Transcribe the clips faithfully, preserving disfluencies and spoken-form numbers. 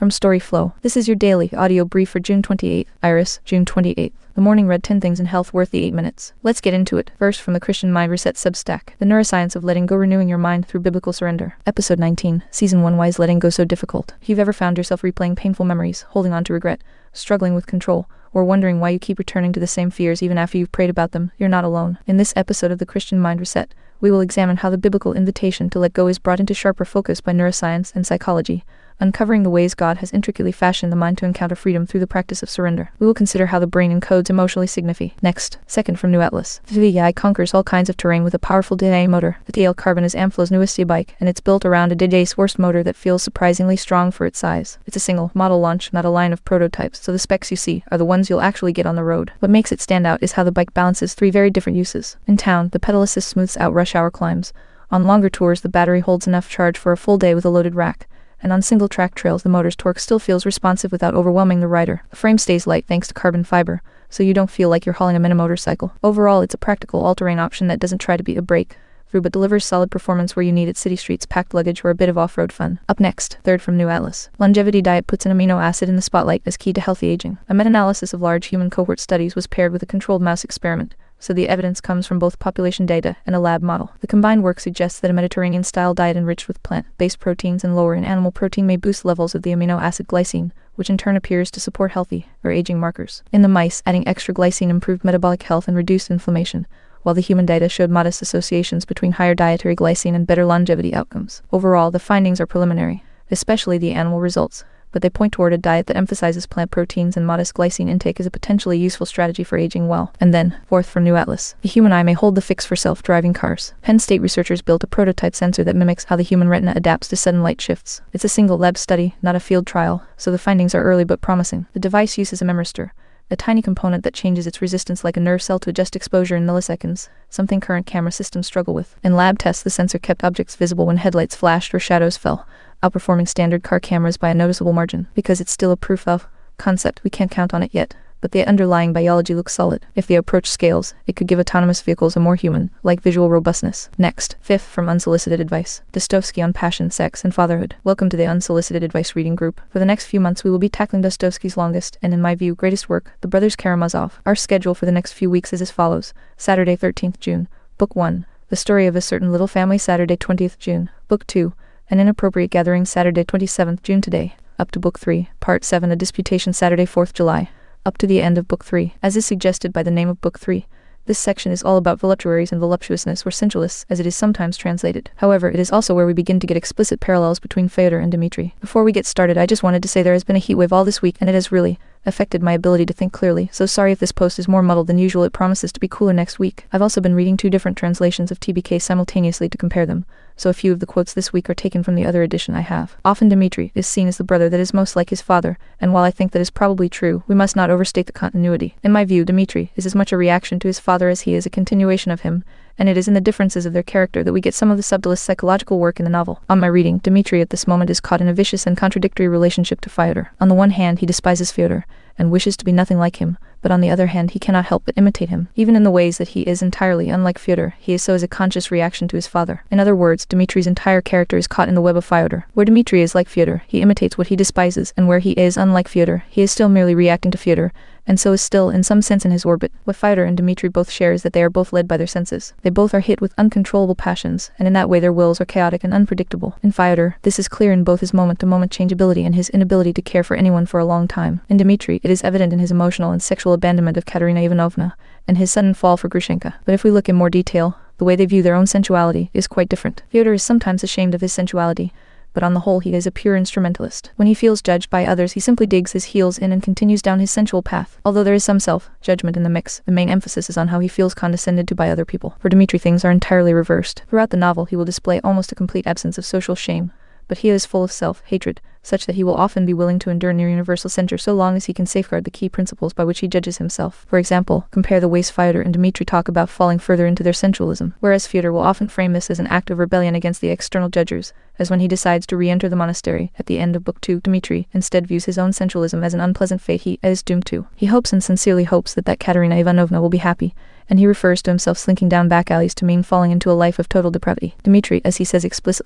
from Storyflow. This is your daily audio brief for June twenty-eighth. Iris, June twenty-eighth. The morning read ten things in health worth the eight minutes. Let's get into it. First, from the Christian Mind Reset Substack. The Neuroscience of Letting Go, Renewing Your Mind Through Biblical Surrender. Episode nineteen. Season one. Why is letting go so difficult? If you've ever found yourself replaying painful memories, holding on to regret, struggling with control, or wondering why you keep returning to the same fears even after you've prayed about them, you're not alone. In this episode of the Christian Mind Reset, we will examine how the biblical invitation to let go is brought into sharper focus by neuroscience and psychology, uncovering the ways God has intricately fashioned the mind to encounter freedom through the practice of surrender. We will consider how the brain encodes emotionally significant. Next, second from New Atlas. The V I conquers all kinds of terrain with a powerful D A motor. The T L Carbon is Amflow's newest e-bike, and it's built around a D J Sworce motor that feels surprisingly strong for its size. It's a single model launch, not a line of prototypes, so the specs you see are the ones you'll actually get on the road. What makes it stand out is how the bike balances three very different uses. In town, the pedal assist smooths out rush hour climbs. On longer tours, the battery holds enough charge for a full day with a loaded rack. And on single-track trails, the motor's torque still feels responsive without overwhelming the rider. The frame stays light thanks to carbon fiber, so you don't feel like you're hauling a mini motorcycle. Overall, it's a practical all-terrain option that doesn't try to be a breakthrough but delivers solid performance where you need it: city streets, packed luggage, or a bit of off-road fun. Up next, third from New Atlas. Longevity diet puts an amino acid in the spotlight as key to healthy aging. A meta-analysis of large human cohort studies was paired with a controlled mouse experiment, so the evidence comes from both population data and a lab model. The combined work suggests that a Mediterranean-style diet enriched with plant-based proteins and lower in animal protein may boost levels of the amino acid glycine, which in turn appears to support healthy or aging markers. In the mice, adding extra glycine improved metabolic health and reduced inflammation, while the human data showed modest associations between higher dietary glycine and better longevity outcomes. Overall, the findings are preliminary, especially the animal results, but they point toward a diet that emphasizes plant proteins and modest glycine intake as a potentially useful strategy for aging well. And then, fourth from New Atlas. The human eye may hold the fix for self-driving cars. Penn State researchers built a prototype sensor that mimics how the human retina adapts to sudden light shifts. It's a single lab study, not a field trial, so the findings are early but promising. The device uses a memristor, a tiny component that changes its resistance like a nerve cell to adjust exposure in milliseconds, something current camera systems struggle with. In lab tests, the sensor kept objects visible when headlights flashed or shadows fell, outperforming standard car cameras by a noticeable margin. Because it's still a proof of concept, we can't count on it yet, but the underlying biology looks solid. If the approach scales, it could give autonomous vehicles a more human-like visual robustness. Next, fifth from Unsolicited Advice. Dostoevsky on Passion, Sex, and Fatherhood. Welcome to the Unsolicited Advice reading group. For the next few months, we will be tackling Dostoevsky's longest, and in my view, greatest work, The Brothers Karamazov. Our schedule for the next few weeks is as follows. Saturday, thirteenth June. Book one. The Story of a Certain Little Family, Saturday, twentieth June. Book two. An Inappropriate Gathering, Saturday, twenty-seventh June today, up to Book three, Part seven, A Disputation, Saturday, fourth July, up to the end of Book three. As is suggested by the name of Book three, this section is all about voluptuaries and voluptuousness, or sensualists, as it is sometimes translated. However, it is also where we begin to get explicit parallels between Fyodor and Dmitri. Before we get started, I just wanted to say there has been a heatwave all this week, and it has really affected my ability to think clearly, so sorry if this post is more muddled than usual. It promises to be cooler next week. I've also been reading two different translations of T B K simultaneously to compare them, so a few of the quotes this week are taken from the other edition I have. Often Dmitri is seen as the brother that is most like his father, and while I think that is probably true, we must not overstate the continuity. In my view, Dmitri is as much a reaction to his father as he is a continuation of him, and it is in the differences of their character that we get some of the subtlest psychological work in the novel. On my reading, Dmitri at this moment is caught in a vicious and contradictory relationship to Fyodor. On the one hand, he despises Fyodor, and wishes to be nothing like him, but on the other hand, he cannot help but imitate him. Even in the ways that he is entirely unlike Fyodor, he is so as a conscious reaction to his father. In other words, Dmitri's entire character is caught in the web of Fyodor. Where Dmitri is like Fyodor, he imitates what he despises, and where he is unlike Fyodor, he is still merely reacting to Fyodor, and so is still, in some sense, in his orbit. What Fyodor and Dmitri both share is that they are both led by their senses. They both are hit with uncontrollable passions, and in that way their wills are chaotic and unpredictable. In Fyodor, this is clear in both his moment-to-moment changeability and his inability to care for anyone for a long time. In Dmitri, it is evident in his emotional and sexual abandonment of Katerina Ivanovna, and his sudden fall for Grushenka. But if we look in more detail, the way they view their own sensuality is quite different. Fyodor is sometimes ashamed of his sensuality, but on the whole he is a pure instrumentalist. When he feels judged by others, he simply digs his heels in and continues down his sensual path. Although there is some self-judgment in the mix, the main emphasis is on how he feels condescended to by other people. For Dmitri, things are entirely reversed. Throughout the novel, he will display almost a complete absence of social shame, but he is full of self-hatred, such that he will often be willing to endure near universal censure so long as he can safeguard the key principles by which he judges himself. For example, compare the ways Fyodor and Dmitri talk about falling further into their sensualism, whereas Fyodor will often frame this as an act of rebellion against the external judgers, as when he decides to re-enter the monastery at the end of Book two. Dmitri instead views his own sensualism as an unpleasant fate he is doomed to. He hopes and sincerely hopes that that Katerina Ivanovna will be happy, and he refers to himself slinking down back alleys to mean falling into a life of total depravity. Dmitri, as he says explicitly,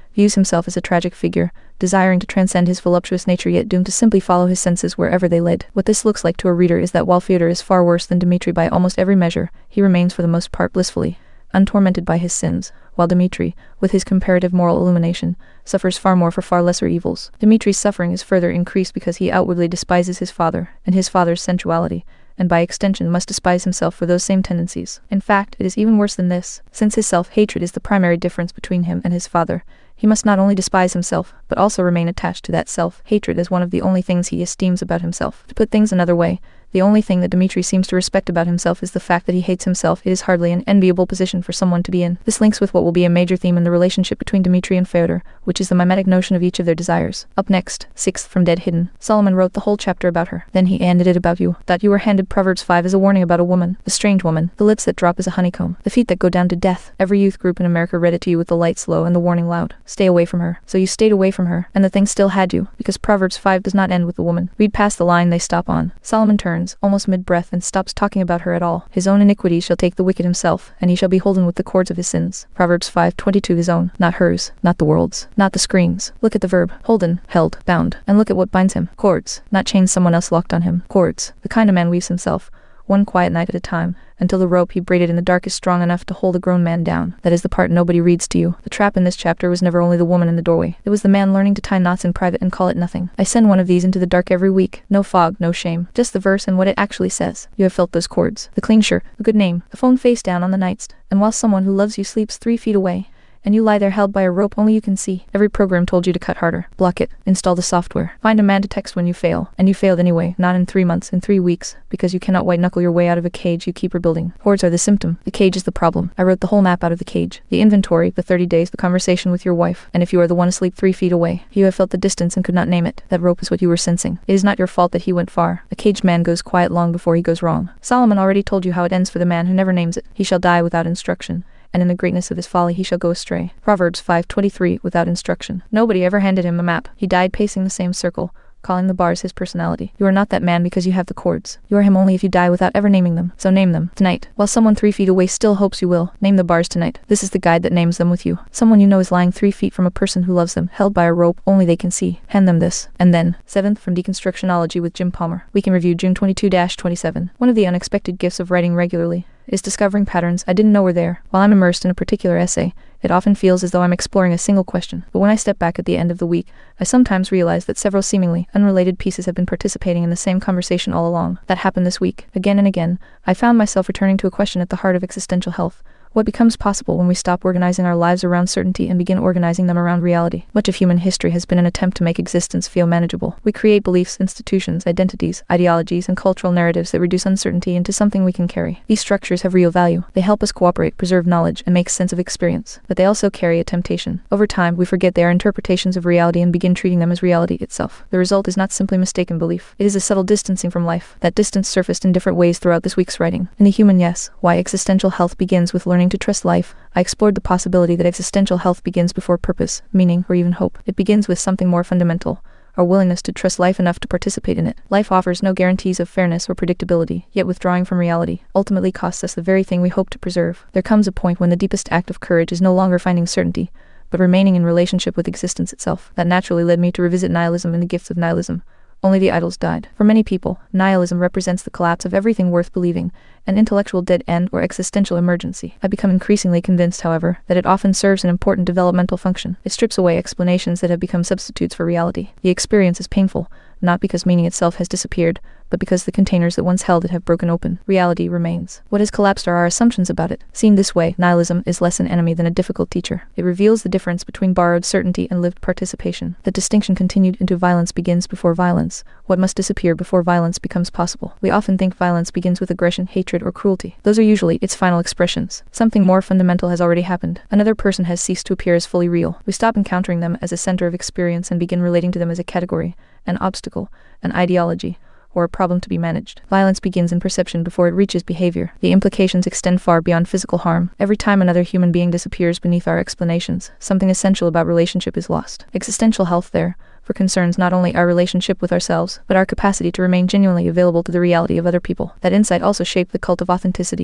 views himself as a tragic figure, desiring to transcend his voluptuous nature yet doomed to simply follow his senses wherever they led. What this looks like to a reader is that while Fyodor is far worse than Dmitri by almost every measure, he remains for the most part blissfully untormented by his sins, while Dmitri, with his comparative moral illumination, suffers far more for far lesser evils. Dmitri's suffering is further increased because he outwardly despises his father and his father's sensuality, and by extension must despise himself for those same tendencies. In fact, it is even worse than this. Since his self-hatred is the primary difference between him and his father, he must not only despise himself, but also remain attached to that self-hatred as one of the only things he esteems about himself. To put things another way, the only thing that Dmitri seems to respect about himself is the fact that he hates himself. It is hardly an enviable position for someone to be in. This links with what will be a major theme in the relationship between Dmitri and Fyodor, which is the mimetic notion of each of their desires. Up next, sixth from Dead Hidden. Solomon wrote the whole chapter about her. Then he ended it about you. That you were handed Proverbs five as a warning about a woman, the strange woman, the lips that drop as a honeycomb, the feet that go down to death. Every youth group in America read it to you with the lights low and the warning loud. Stay away from her. So you stayed away from her, and the thing still had you, because Proverbs five does not end with the woman. Read past the line they stop on. Solomon turns, almost mid-breath, and stops talking about her at all. His own iniquity shall take the wicked himself, and he shall be holden with the cords of his sins. Proverbs five twenty-two. His own, not hers, not the world's, not the screen's. Look at the verb, holden, held, bound, and look at what binds him. Cords, not chains someone else locked on him. Cords, the kind a man weaves himself, one quiet night at a time, until the rope he braided in the dark is strong enough to hold a grown man down. That is the part nobody reads to you. The trap in this chapter was never only the woman in the doorway. It was the man learning to tie knots in private and call it nothing. I send one of these into the dark every week. No fog, no shame. Just the verse and what it actually says. You have felt those cords. The clean shirt, the good name, the phone face down on the nightstand. And while someone who loves you sleeps three feet away, and you lie there held by a rope only you can see. Every program told you to cut harder. Block it. Install the software. Find a man to text when you fail. And you failed anyway, not in three months, in three weeks, because you cannot white-knuckle your way out of a cage you keep rebuilding. Cords are the symptom. The cage is the problem. I wrote the whole map out of the cage. The inventory, the thirty days, the conversation with your wife. And if you are the one asleep three feet away, you have felt the distance and could not name it. That rope is what you were sensing. It is not your fault that he went far. A caged man goes quiet long before he goes wrong. Solomon already told you how it ends for the man who never names it. He shall die without instruction, and in the greatness of his folly he shall go astray. Proverbs five twenty-three. Without instruction. Nobody ever handed him a map. He died pacing the same circle, calling the bars his personality. You are not that man because you have the cords. You are him only if you die without ever naming them. So name them. Tonight. While someone three feet away still hopes you will. Name the bars tonight. This is the guide that names them with you. Someone you know is lying three feet from a person who loves them, held by a rope only they can see. Hand them this. And then. Seventh from Deconstructionology with Jim Palmer. Week in Review June twenty-second to twenty-seventh. One of the unexpected gifts of writing regularly is discovering patterns I didn't know were there. While I'm immersed in a particular essay, it often feels as though I'm exploring a single question. But when I step back at the end of the week, I sometimes realize that several seemingly unrelated pieces have been participating in the same conversation all along. That happened this week. Again and again, I found myself returning to a question at the heart of existential health. What becomes possible when we stop organizing our lives around certainty and begin organizing them around reality? Much of human history has been an attempt to make existence feel manageable. We create beliefs, institutions, identities, ideologies, and cultural narratives that reduce uncertainty into something we can carry. These structures have real value. They help us cooperate, preserve knowledge, and make sense of experience. But they also carry a temptation. Over time, we forget they are interpretations of reality and begin treating them as reality itself. The result is not simply mistaken belief. It is a subtle distancing from life. That distance surfaced in different ways throughout this week's writing. In The Human Yes, Why Existential Health Begins with Learning to Trust Life, I explored the possibility that existential health begins before purpose, meaning, or even hope. It begins with something more fundamental, our willingness to trust life enough to participate in it. Life offers no guarantees of fairness or predictability, yet withdrawing from reality ultimately costs us the very thing we hope to preserve. There comes a point when the deepest act of courage is no longer finding certainty, but remaining in relationship with existence itself. That naturally led me to revisit nihilism and the gifts of nihilism. Only the idols died. For many people, nihilism represents the collapse of everything worth believing, an intellectual dead end or existential emergency. I become increasingly convinced, however, that it often serves an important developmental function. It strips away explanations that have become substitutes for reality. The experience is painful, not because meaning itself has disappeared, but because the containers that once held it have broken open. Reality remains. What has collapsed are our assumptions about it. Seen this way, nihilism is less an enemy than a difficult teacher. It reveals the difference between borrowed certainty and lived participation. The distinction continued into violence begins before violence. What must disappear before violence becomes possible? We often think violence begins with aggression, hatred, or cruelty. Those are usually its final expressions. Something more fundamental has already happened. Another person has ceased to appear as fully real. We stop encountering them as a center of experience and begin relating to them as a category, an obstacle, an ideology, or a problem to be managed. Violence begins in perception before it reaches behavior. The implications extend far beyond physical harm. Every time another human being disappears beneath our explanations, something essential about relationship is lost. Existential health, there, for concerns not only our relationship with ourselves, but our capacity to remain genuinely available to the reality of other people. That insight also shaped the cult of authenticity,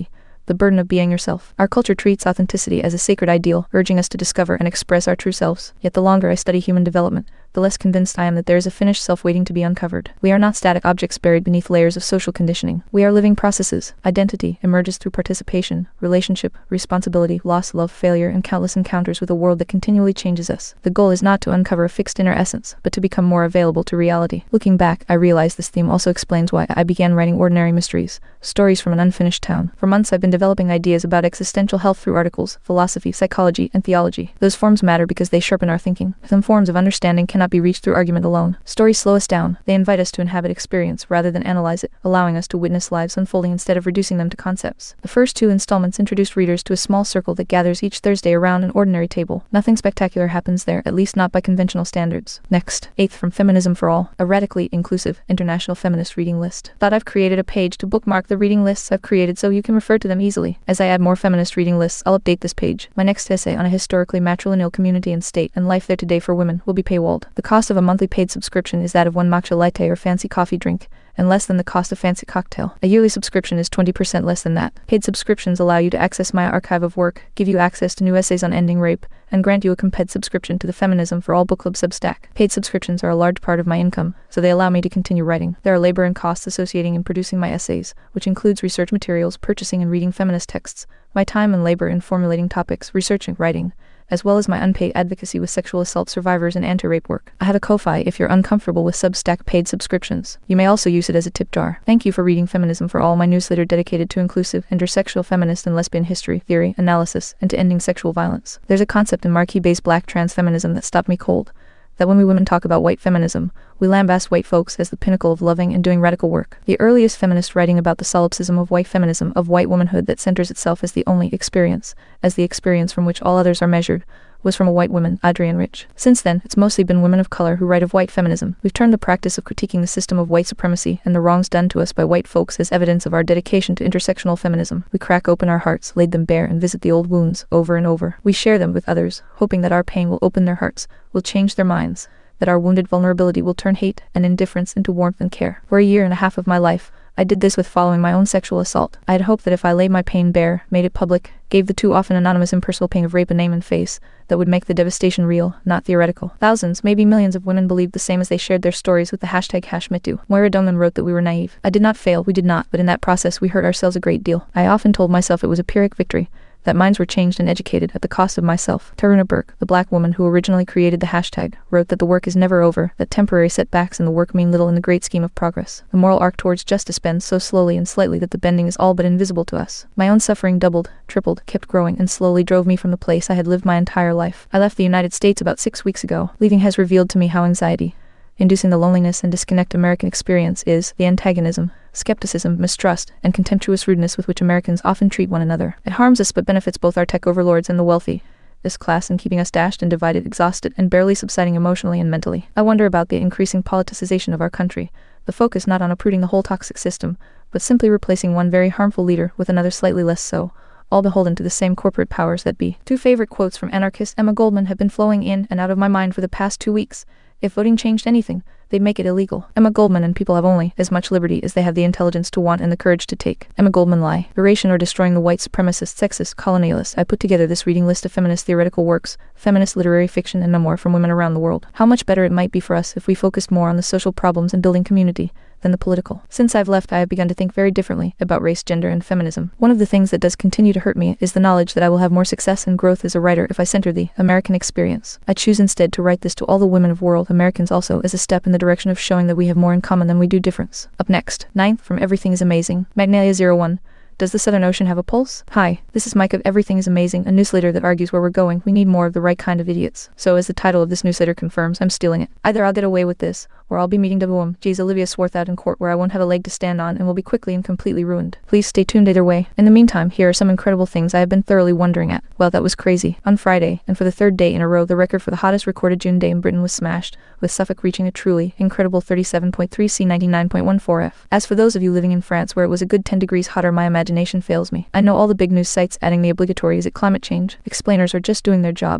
The burden of being yourself. Our culture treats authenticity as a sacred ideal, urging us to discover and express our true selves. Yet the longer I study human development, the less convinced I am that there is a finished self waiting to be uncovered. We are not static objects buried beneath layers of social conditioning. We are living processes. Identity emerges through participation, relationship, responsibility, loss, love, failure, and countless encounters with a world that continually changes us. The goal is not to uncover a fixed inner essence, but to become more available to reality. Looking back, I realize this theme also explains why I began writing Ordinary Mysteries, stories from an unfinished town. For months I've been developing ideas about existential health through articles, philosophy, psychology, and theology. Those forms matter because they sharpen our thinking. Some forms of understanding cannot be reached through argument alone. Stories slow us down. They invite us to inhabit experience rather than analyze it, allowing us to witness lives unfolding instead of reducing them to concepts. The first two installments introduced readers to a small circle that gathers each Thursday around an ordinary table. Nothing spectacular happens there, at least not by conventional standards. Next, eighth from Feminism for All, a radically inclusive international feminist reading list. Thought I've created a page to bookmark the reading lists I've created so you can refer to them easily. As I add more feminist reading lists, I'll update this page. My next essay on a historically matrilineal community and state and life there today for women will be paywalled. The cost of a monthly paid subscription is that of one matcha latte or fancy coffee drink, and less than the cost of fancy cocktail. A yearly subscription is twenty percent less than that. Paid subscriptions allow you to access my archive of work, give you access to new essays on ending rape, and grant you a comped subscription to the Feminism for All book club Substack. Paid subscriptions are a large part of my income, so they allow me to continue writing. There are labor and costs associating in producing my essays, which includes research materials, purchasing and reading feminist texts, my time and labor in formulating topics, researching, writing, as well as my unpaid advocacy with sexual assault survivors and anti-rape work. I have a Ko-Fi if you're uncomfortable with Substack paid subscriptions. You may also use it as a tip jar. Thank you for reading Feminism for All, my newsletter dedicated to inclusive, intersexual, feminist, and lesbian history, theory, analysis, and to ending sexual violence. There's a concept in marquee-based black trans feminism that stopped me cold. That when we women talk about white feminism, we lambast white folks as the pinnacle of loving and doing radical work. The earliest feminist writing about the solipsism of white feminism, of white womanhood that centers itself as the only experience, as the experience from which all others are measured, was from a white woman, Adrienne Rich. Since then, it's mostly been women of color who write of white feminism. We've turned the practice of critiquing the system of white supremacy and the wrongs done to us by white folks as evidence of our dedication to intersectional feminism. We crack open our hearts, laid them bare, and visit the old wounds over and over. We share them with others, hoping that our pain will open their hearts, will change their minds, that our wounded vulnerability will turn hate and indifference into warmth and care. For a year and a half of my life, I did this with following my own sexual assault. I had hoped that if I laid my pain bare, made it public, gave the too often anonymous impersonal pain of rape a name and face, that would make the devastation real, not theoretical. Thousands, maybe millions of women believed the same as they shared their stories with the hashtag HashMeToo. Moira Doman wrote that we were naive. I did not fail, we did not, but in that process we hurt ourselves a great deal. I often told myself it was a Pyrrhic victory, that minds were changed and educated at the cost of myself. Taruna Burke, the black woman who originally created the hashtag, wrote that the work is never over, that temporary setbacks in the work mean little in the great scheme of progress. The moral arc towards justice bends so slowly and slightly that the bending is all but invisible to us. My own suffering doubled, tripled, kept growing, and slowly drove me from the place I had lived my entire life. I left the United States about six weeks ago. Leaving has revealed to me how anxiety, inducing the loneliness and disconnect American experience is, the antagonism, skepticism, mistrust, and contemptuous rudeness with which Americans often treat one another. It harms us but benefits both our tech overlords and the wealthy, this class, in keeping us dashed and divided, exhausted, and barely subsiding emotionally and mentally. I wonder about the increasing politicization of our country, the focus not on uprooting the whole toxic system, but simply replacing one very harmful leader with another slightly less so, all beholden to the same corporate powers that be. Two favorite quotes from anarchist Emma Goldman have been flowing in and out of my mind for the past two weeks. If voting changed anything, they'd make it illegal. Emma Goldman and people have only as much liberty as they have the intelligence to want and the courage to take. Emma Goldman lie. Erasure or destroying the white supremacist, sexist, colonialist. I put together this reading list of feminist theoretical works, feminist literary fiction, and memoir from women around the world. How much better it might be for us if we focused more on the social problems and building community than the political. Since I've left, I have begun to think very differently about race, gender, and feminism. One of the things that does continue to hurt me is the knowledge that I will have more success and growth as a writer if I center the American experience. I choose instead to write this to all the women of world, Americans also, as a step in the direction of showing that we have more in common than we do difference. Up next, ninth from Everything is Amazing, Magnalia zero one. Does the Southern Ocean have a pulse? Hi, this is Mike of Everything is Amazing, a newsletter that argues where we're going. We need more of the right kind of idiots. So as the title of this newsletter confirms, I'm stealing it. Either I'll get away with this, or I'll be meeting W M G's Olivia Swarthout in court where I won't have a leg to stand on and will be quickly and completely ruined. Please stay tuned either way. In the meantime, here are some incredible things I have been thoroughly wondering at. Well, that was crazy. On Friday, and for the third day in a row, the record for the hottest recorded June day in Britain was smashed, with Suffolk reaching a truly incredible thirty-seven point three C ninety-nine point one four F. As for those of you living in France where it was a good ten degrees hotter, my imagination fails me. I know all the big news sites adding the obligatory "is it climate change?" explainers are just doing their jobs,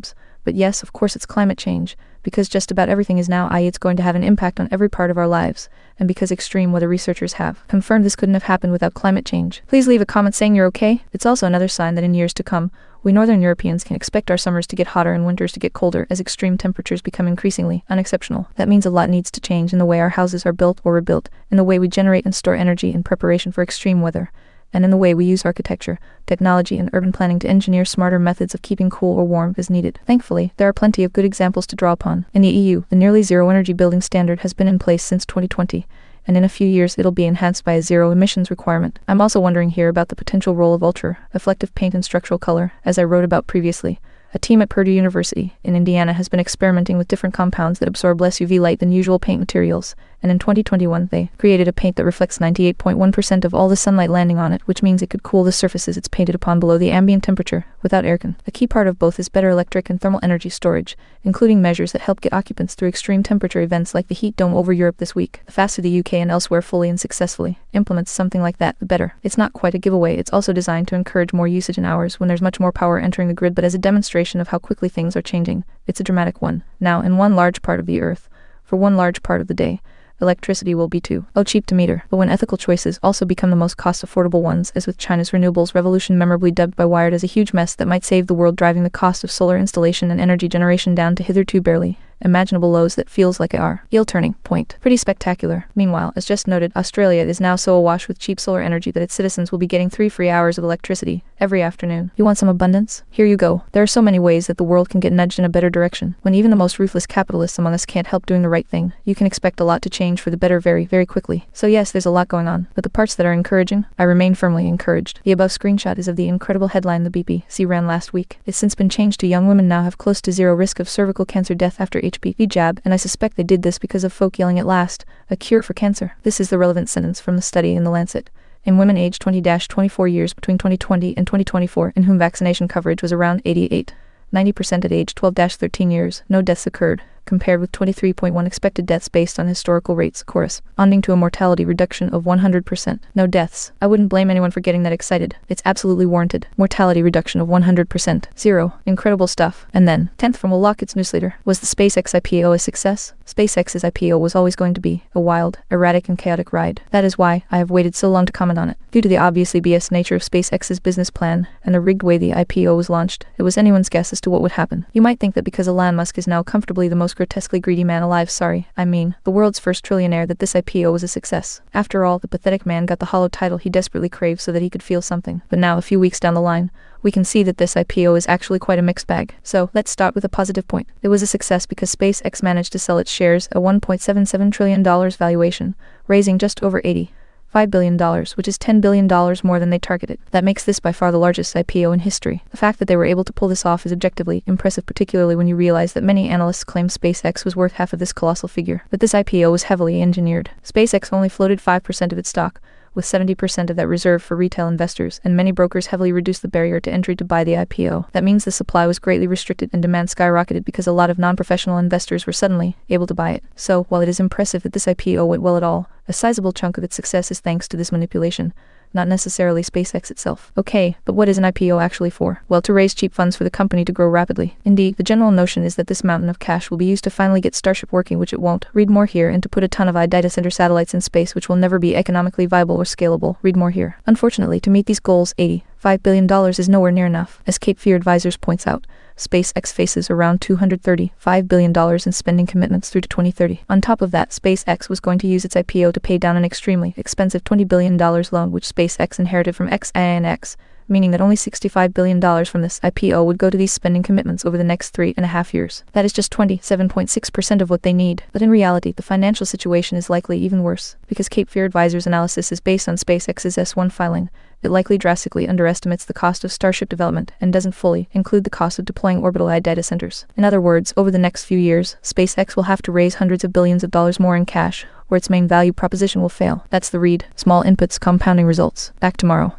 But yes, of course it's climate change, because just about everything is now, that is it's going to have an impact on every part of our lives, and because extreme weather researchers have confirmed this couldn't have happened without climate change. Please leave a comment saying you're okay. It's also another sign that in years to come, we Northern Europeans can expect our summers to get hotter and winters to get colder as extreme temperatures become increasingly unexceptional. That means a lot needs to change in the way our houses are built or rebuilt, in the way we generate and store energy in preparation for extreme weather, and in the way we use architecture, technology, and urban planning to engineer smarter methods of keeping cool or warm as needed. Thankfully, there are plenty of good examples to draw upon. In the E U, the nearly zero energy building standard has been in place since twenty twenty, and in a few years it'll be enhanced by a zero emissions requirement. I'm also wondering here about the potential role of ultra-reflective paint and structural color, as I wrote about previously. A team at Purdue University in Indiana has been experimenting with different compounds that absorb less U V light than usual paint materials, and in twenty twenty-one they created a paint that reflects ninety-eight point one percent of all the sunlight landing on it, which means it could cool the surfaces it's painted upon below the ambient temperature, without aircon. A key part of both is better electric and thermal energy storage, including measures that help get occupants through extreme temperature events like the heat dome over Europe this week. The faster the U K and elsewhere fully and successfully implements something like that, the better. It's not quite a giveaway, it's also designed to encourage more usage in hours when there's much more power entering the grid, but as a demonstration of how quickly things are changing, it's a dramatic one. Now, in one large part of the Earth, for one large part of the day, electricity will be too oh cheap to meter. But when ethical choices also become the most cost-affordable ones, as with China's renewables revolution memorably dubbed by Wired as a huge mess that might save the world, driving the cost of solar installation and energy generation down to hitherto barely imaginable lows, that feels like a real turning point. Pretty spectacular. Meanwhile, as just noted, Australia is now so awash with cheap solar energy that its citizens will be getting three free hours of electricity every afternoon. You want some abundance? Here you go. There are so many ways that the world can get nudged in a better direction. When even the most ruthless capitalists among us can't help doing the right thing, you can expect a lot to change for the better very, very quickly. So yes, there's a lot going on, but the parts that are encouraging, I remain firmly encouraged. The above screenshot is of the incredible headline the B B C ran last week. It's since been changed to young women now have close to zero risk of cervical cancer death after H P V jab, and I suspect they did this because of folk yelling at last, a cure for cancer. This is the relevant sentence from the study in The Lancet. In women aged twenty to twenty-four years between twenty twenty and twenty twenty-four, in whom vaccination coverage was around eighty-eight to ninety percent at age twelve to thirteen years, no deaths occurred, compared with twenty-three point one expected deaths based on historical rates, corresponding to a mortality reduction of one hundred percent. No deaths. I wouldn't blame anyone for getting that excited. It's absolutely warranted. Mortality reduction of one hundred percent. Zero. Incredible stuff. And then, tenth from Will Lockett's newsletter. Was the SpaceX I P O a success? SpaceX's I P O was always going to be a wild, erratic, and chaotic ride. That is why I have waited so long to comment on it. Due to the obviously B S nature of SpaceX's business plan and the rigged way the I P O was launched, it was anyone's guess as to what would happen. You might think that because Elon Musk is now comfortably the most grotesquely greedy man alive, sorry, I mean, the world's first trillionaire, that this I P O was a success. After all, the pathetic man got the hollow title he desperately craved so that he could feel something. But now, a few weeks down the line, we can see that this I P O is actually quite a mixed bag. So, let's start with a positive point. It was a success because SpaceX managed to sell its shares at one point seven seven trillion dollars valuation, raising just over eighty-five billion dollars, which is ten billion dollars more than they targeted. That makes this by far the largest I P O in history. The fact that they were able to pull this off is objectively impressive, particularly when you realize that many analysts claim SpaceX was worth half of this colossal figure. But this I P O was heavily engineered. SpaceX only floated five percent of its stock, with seventy percent of that reserved for retail investors, and many brokers heavily reduced the barrier to entry to buy the I P O. That means the supply was greatly restricted and demand skyrocketed because a lot of non-professional investors were suddenly able to buy it. So, while it is impressive that this I P O went well at all, a sizable chunk of its success is thanks to this manipulation, not necessarily SpaceX itself. Okay, but what is an I P O actually for? Well, to raise cheap funds for the company to grow rapidly. Indeed, the general notion is that this mountain of cash will be used to finally get Starship working, which it won't. Read more here. And to put a ton of data center satellites in space, which will never be economically viable or scalable. Read more here. Unfortunately, to meet these goals, eighty-five billion dollars is nowhere near enough. As Cape Fear Advisors points out, SpaceX faces around two hundred thirty-five billion dollars in spending commitments through to twenty thirty. On top of that, SpaceX was going to use its I P O to pay down an extremely expensive twenty billion dollars loan which SpaceX inherited from X and X, meaning that only sixty-five billion dollars from this I P O would go to these spending commitments over the next three and a half years. That is just twenty-seven point six percent of what they need. But in reality, the financial situation is likely even worse, because Cape Fear Advisors' analysis is based on SpaceX's S one filing. It likely drastically underestimates the cost of Starship development and doesn't fully include the cost of deploying orbital A I data centers. In other words, over the next few years, SpaceX will have to raise hundreds of billions of dollars more in cash, or its main value proposition will fail. That's the read. Small inputs, compounding results. Back tomorrow.